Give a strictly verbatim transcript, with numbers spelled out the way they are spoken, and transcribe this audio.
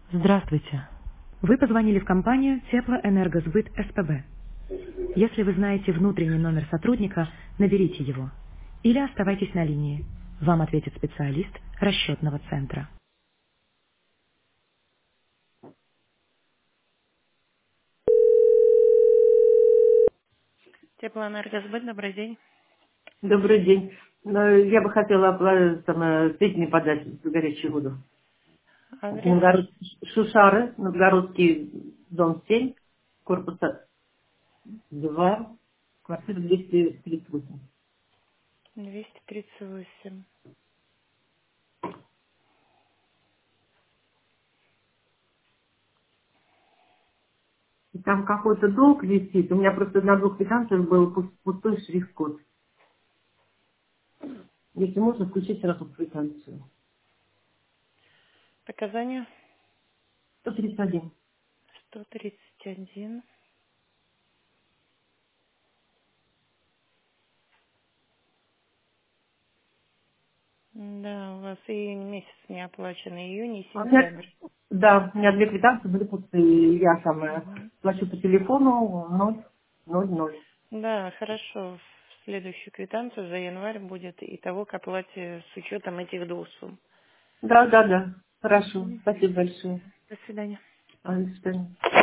Здравствуйте. Вы позвонили в компанию Теплоэнергосбыт СПБ. Если вы знаете внутренний номер сотрудника, наберите его. Или оставайтесь на линии. Вам ответит специалист расчетного центра. Теплоэнергосбыт, добрый день. Добрый день. Э, Я бы хотела э, там, э, сведения подать за горячую воду. Адрес Новгород- Шушары, Новгородский, дом семь, корпуса два, квартира двести тридцать восемь. двести тридцать восемь. И там какой-то долг висит. У меня просто на двух квитанциях был пус- пустой шрифт-код. Если можно, включить сразу квитанцию. Показания сто тридцать один. сто тридцать один. Да, у вас и месяц не оплачен, июнь и А у меня, сентябрь. да, у меня две квитанции были пустые. Я самая Мгм. плачу по телефону ноль ноль ноль. Да, хорошо. В следующую квитанцию за январь будет итого к оплате с учетом этих двух сумм. Да, да, да. Хорошо. Мгм. Спасибо большое. До свидания. А, до свидания.